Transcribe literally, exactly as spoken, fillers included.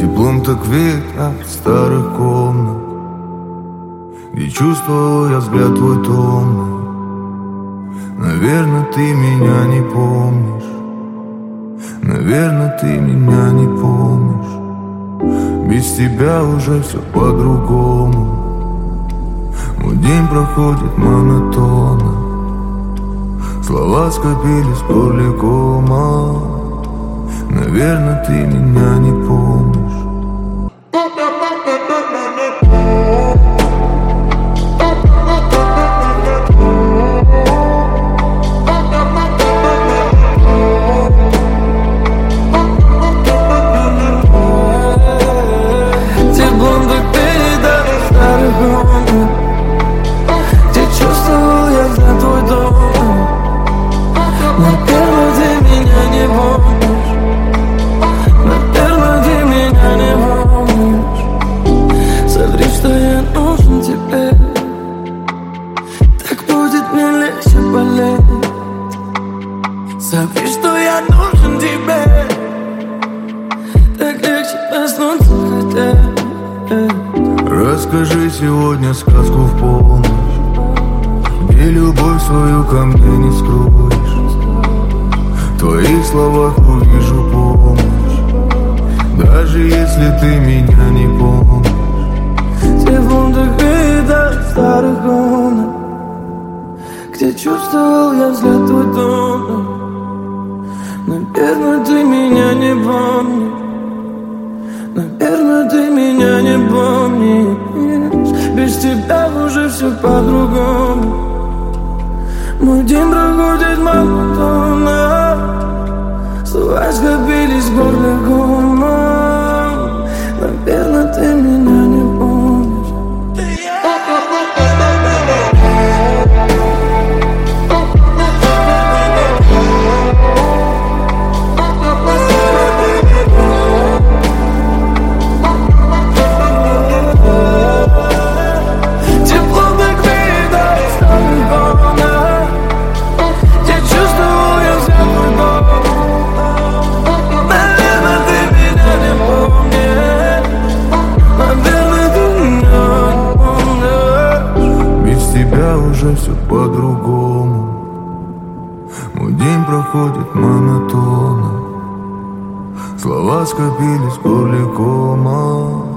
Теплом так веет от старых комнат, где чувствовал я взгляд твой томный. Наверное, ты меня не помнишь, наверное, ты меня не помнишь. Без тебя уже все по-другому. Мой день проходит монотонно, слова скопились в горле кома. Наверное, ты меня не помнишь. Соври, что я нужен тебе. Так легче проснуться хотя. Расскажи сегодня сказку в полночь, где любовь свою ко мне не скроешь. В твоих словах увижу помощь, даже если ты меня не помнишь. Телефон так веет от старых комнат, где чувствовал я взгляд твой томный. Наверное, ты меня не помнишь, наверное, ты меня не помнишь. Без тебя уже все по-другому. Мой день проходит монотонно, слова скопились в горле комом. Наверное, ты меня не помнишь. Уже все по-другому. Мой день проходит монотонно, слова скопились в горле кома.